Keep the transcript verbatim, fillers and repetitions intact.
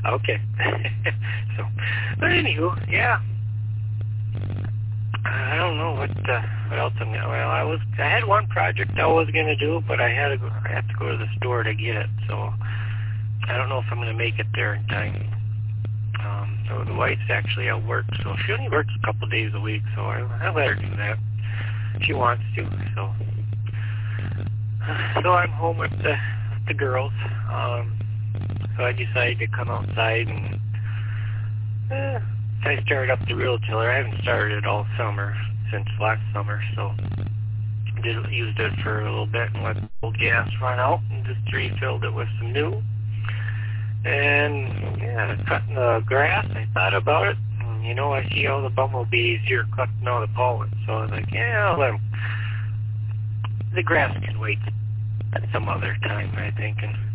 Okay. So, but anywho, yeah. I don't know what uh, what else I'm gonna. Well, I was I had one project I was gonna do, but I had to go. I have to go to the store to get it. So I don't know if I'm gonna make it there in time. Um, so the wife's actually at work, so she only works a couple days a week. So I I let her do that. She wants to. So so I'm home with the with the girls. Um, so I decided to come outside and. Uh, I started up the real tiller. I haven't started it all summer, since last summer, so did used it for a little bit and let the old gas run out and just refilled it with some new. And, yeah, cutting the grass, I thought about it. And, you know, I see all the bumblebees here cutting all the pollen, so I was like, yeah, I'll let 'em. The grass can wait at some other time, I think, and